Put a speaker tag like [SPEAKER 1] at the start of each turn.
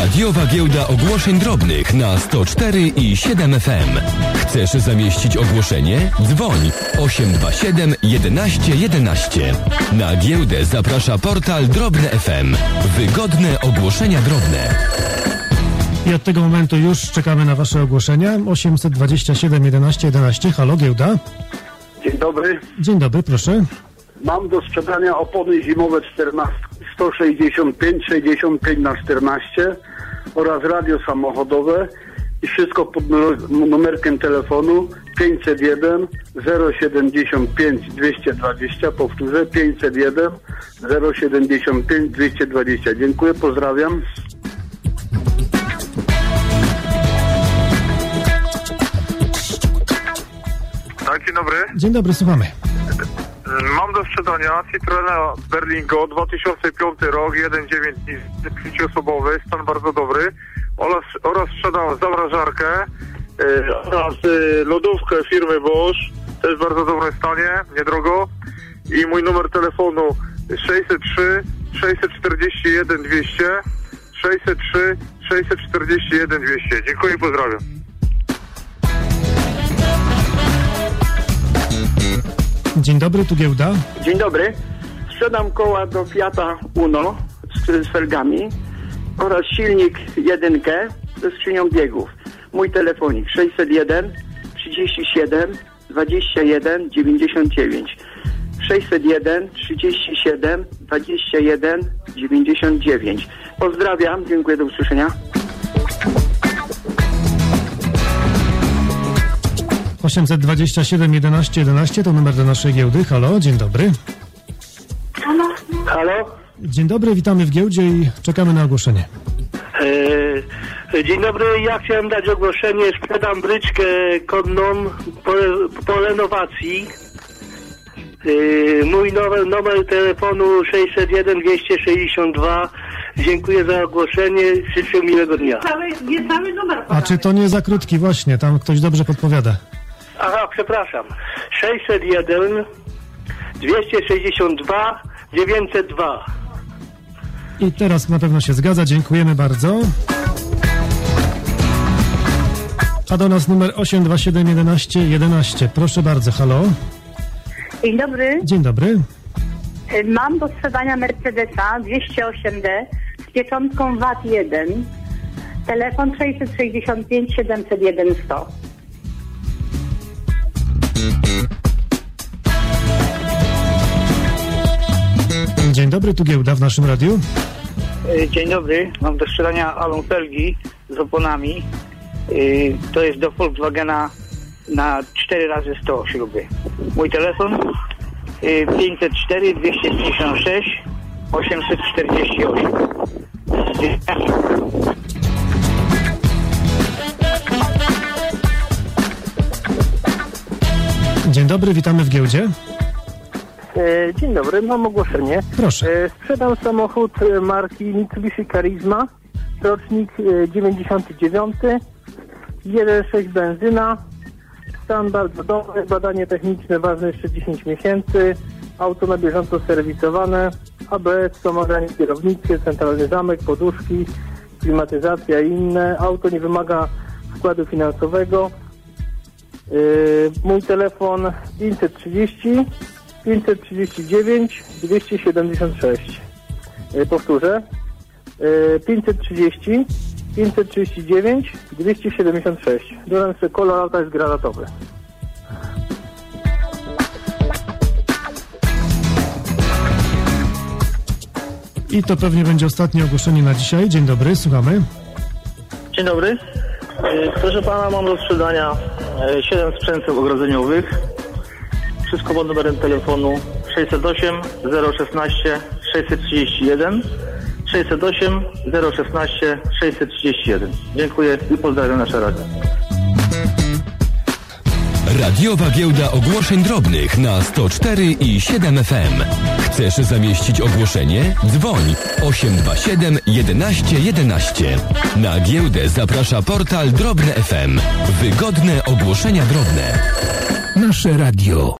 [SPEAKER 1] Radiowa Giełda Ogłoszeń Drobnych na 104 i 7 FM. Chcesz zamieścić ogłoszenie? Dzwoń 827 11 11. Na giełdę zaprasza portal Drobne FM. Wygodne ogłoszenia drobne.
[SPEAKER 2] I od tego momentu już czekamy na Wasze ogłoszenia. 827 11 11. Halo, giełda.
[SPEAKER 3] Dzień dobry.
[SPEAKER 2] Dzień dobry, proszę.
[SPEAKER 3] Mam do sprzedania opony zimowe 165/14 oraz radio samochodowe i wszystko pod numerkiem telefonu 501 075 220. Powtórzę, 501 075 220. Dziękuję, pozdrawiam.
[SPEAKER 4] Tak, dzień dobry.
[SPEAKER 2] Dzień dobry, słuchamy.
[SPEAKER 4] Mam do sprzedania Citroena Berlingo 2005 rok, 1.9 5-osobowy, stan bardzo dobry. Oraz sprzedam zamrażarkę oraz lodówkę firmy Bosch, to jest w bardzo dobrym stanie, niedrogo. I mój numer telefonu 603 641 200 603 641 200. Dziękuję i pozdrawiam.
[SPEAKER 2] Dzień dobry, tu giełda.
[SPEAKER 5] Dzień dobry. Sprzedam koła do Fiata Uno z felgami oraz silnik 1 ze skrzynią biegów. Mój telefonik 601 37 21 99. 601 37 21 99. Pozdrawiam, dziękuję, do usłyszenia.
[SPEAKER 2] - 827 11 11 to numer do naszej giełdy. Halo, dzień dobry.
[SPEAKER 5] Halo?
[SPEAKER 2] Dzień dobry, witamy w giełdzie i czekamy na ogłoszenie.
[SPEAKER 5] Dzień dobry, ja chciałem dać ogłoszenie. Sprzedam bryczkę konną po renowacji. Mój numer telefonu 601 262. Dziękuję za ogłoszenie. Życzę miłego dnia.
[SPEAKER 6] Cały numer.
[SPEAKER 2] A czy to nie za krótki? Właśnie, tam ktoś dobrze podpowiada.
[SPEAKER 5] Aha, przepraszam. 601 262 902.
[SPEAKER 2] I teraz na pewno się zgadza. Dziękujemy bardzo. A do nas numer 827 11 11. Proszę bardzo, halo.
[SPEAKER 6] Dzień dobry.
[SPEAKER 2] Dzień dobry.
[SPEAKER 6] Mam do sprzedania Mercedesa 208D z pieczątką VAT 1. Telefon 665 701 100.
[SPEAKER 2] Dzień dobry, tu giełda w naszym radiu.
[SPEAKER 5] Dzień dobry, mam do sprzedania Alon felgi z oponami. To jest do Volkswagena na 4x100 śruby. Mój telefon 504 256 848.
[SPEAKER 2] Dzień dobry, witamy w giełdzie.
[SPEAKER 7] Dzień dobry, mam ogłoszenie.
[SPEAKER 2] Proszę.
[SPEAKER 7] Sprzedam samochód marki Mitsubishi Charisma, rocznik 99, 1.6 benzyna, stan bardzo dobry, badanie techniczne ważne jeszcze 10 miesięcy, auto na bieżąco serwisowane, ABS, wspomaganie kierownicze, centralny zamek, poduszki, klimatyzacja i inne. Auto nie wymaga wkładu finansowego. Mój telefon 530 539 276. Powtórzę. 530 539 276. Dodam sobie, kolor auta jest granatowy.
[SPEAKER 2] I to pewnie będzie ostatnie ogłoszenie na dzisiaj. Dzień dobry, słuchamy.
[SPEAKER 8] Dzień dobry. Proszę pana, mam do sprzedania 7 sprzętów ogrodzeniowych. Wszystko pod numerem telefonu 608 016 631 608 016 631. Dziękuję i pozdrawiam nasze radio.
[SPEAKER 1] Radiowa Giełda Ogłoszeń Drobnych na 104 i 7 FM. Chcesz zamieścić ogłoszenie? Dzwoń 827 11 11. Na giełdę zaprasza portal Drobne FM. Wygodne ogłoszenia drobne. Nasze radio.